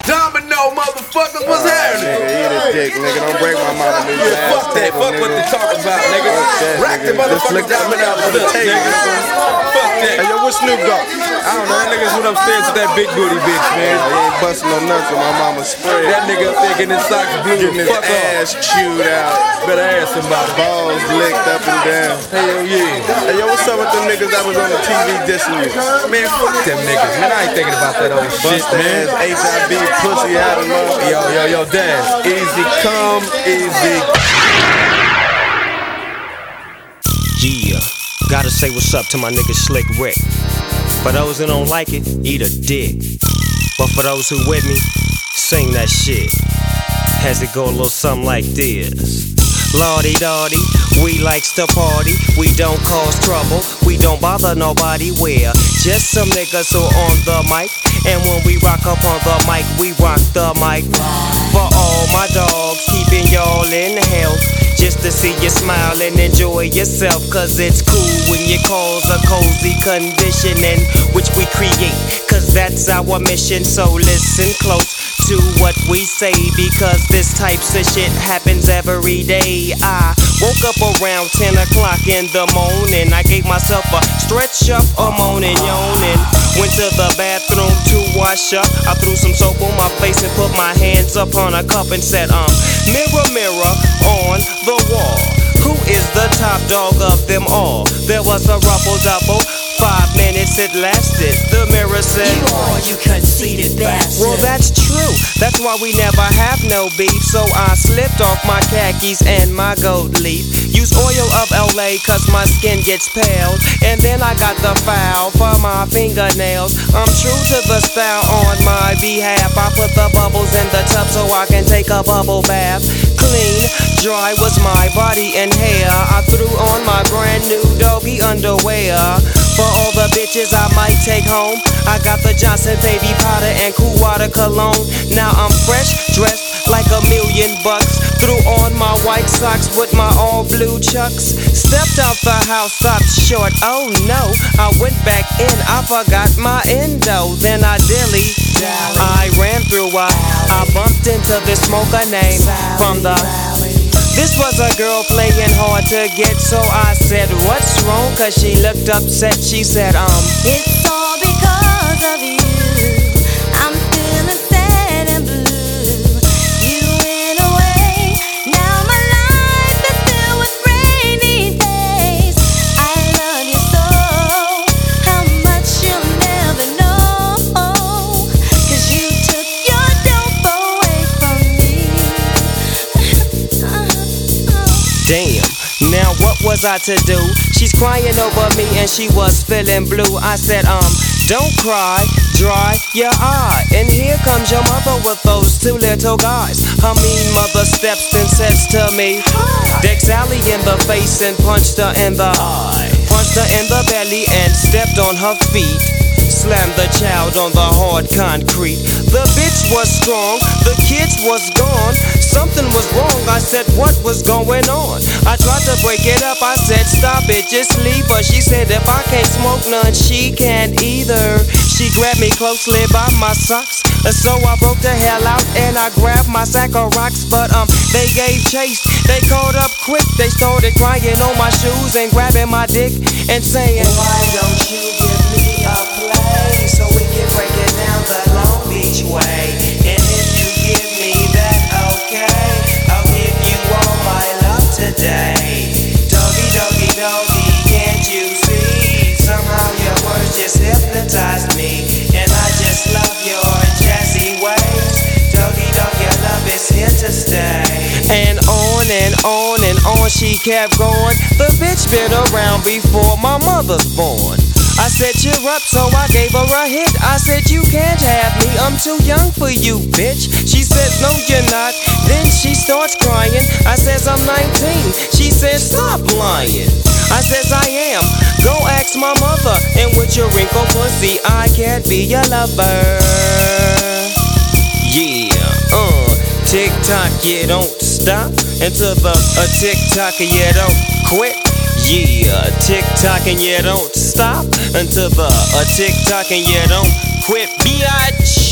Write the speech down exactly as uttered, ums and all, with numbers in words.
Domino, motherfuckers, what's uh, happening? Nigga, eat a dick, nigga. Don't break my mama new yeah, fuck that. Fuck nigga. What they talking about, nigga. Rack the motherfuckers Domino for the table. Fuck that. Hey, yo, what's Snoop Dogg? I don't know. That nigga's went upstairs with that big booty bitch, man. He ain't busting no nuts with my mama spread. That nigga up there getting his socks blue. Getting his fuck ass off. chewed out. Better ask somebody. Balls licked up and down. Hell yeah. Hey, yo, what's up with them niggas that was on the T V dissing you? Man, fuck them niggas, man. I ain't thinking about that old shit, man. H I V pussy out of love. Yo, yo, yo, Daz. Easy come, easy. Yeah, gotta say what's up to my nigga Slick Rick. For those who don't like it, eat a dick. But for those who with me, sing that shit. Has it go a little something like this? Lordy Dotty, we likes to party. We don't cause trouble, we don't bother nobody. We're just some niggas who on the mic. And when we rock up on the mic, we rock the mic. For all my dogs, keeping y'all in health. Just to see you smile and enjoy yourself. Cause it's cool when you cause a cozy condition in which we create. Cause that's our mission, so listen close to what we say, because this types of shit happens every day. I woke up around ten o'clock in the morning. I gave myself a stretch up, a moaning, yawning. Went to the bathroom to wash up. I threw some soap on my face and put my hands up on a cup and said, um, mirror, mirror on the wall, who is the top dog of them all? There was a ruffle-double. Five minutes it lasted. The mirror said, you are, you conceited bastard. Well, that's true. That's why we never have no beef. So I slipped off my khakis and my gold leaf. Use oil of L A cause my skin gets pale. And then I got the foul for my fingernails. I'm true to the style on my behalf. I put the bubbles in the tub so I can take a bubble bath. Clean, dry was my body and hair. I threw on my brand new doggy underwear. For all the bitches I might take home, I got the Johnson baby powder and cool water cologne. Now I'm fresh, dressed like a million bucks. Threw on my white socks with my all blue chucks. Stepped out the house, stopped short, oh no. I went back in, I forgot my endo. Then I dilly, I ran through a, I bumped into this smoker named from the. This was a girl playing hard to get, so I said, what's wrong? Cause she looked upset, she said, um, it's all because of you. I'm feeling sad and blue. You went away, now my life is filled with rainy days. I love you so, how much you'll never know. Cause you took your dope away from me. Damn, now what was I to do? She's crying over me and she was feeling blue. I said, um, don't cry, dry your eye. And here comes your mother with those two little guys. Her mean mother steps and says to me, decked Sally in the face and punched her in the eye. Punched her in the belly and stepped on her feet. Slammed the child on the hard concrete. The bitch was strong, the kids was gone. Something was wrong, I said what was going on? I tried to break it up, I said stop it, just leave her. She said if I can't smoke none, she can't either. She grabbed me closely by my socks, so I broke the hell out and I grabbed my sack of rocks. But um, they gave chase, they caught up quick. They started crying on my shoes and grabbing my dick and saying, why don't you give me a play so we can break it down the Long Beach way? And if you give me that, okay, I'll give you all my love today. Doggy, doggy, doggy, can't you see? Somehow your words just hypnotized me, and I just love your jazzy ways. Doggy, dog, your love is here to stay. And on and on and on she kept going. The bitch been around before my mother's born. I said cheer up, so I gave her a hit. I said you can't have me, I'm too young for you, bitch. She says no you're not, then she starts crying. I says I'm nineteen, she says stop lying. I says I am, go ask my mother. And with your wrinkled pussy I can't be your lover. Yeah, uh, tick tock, you don't stop until the uh, tick tock, you don't quit. Yeah, tick-tock and you don't stop until the uh, tick-tock and you don't quit, bitch.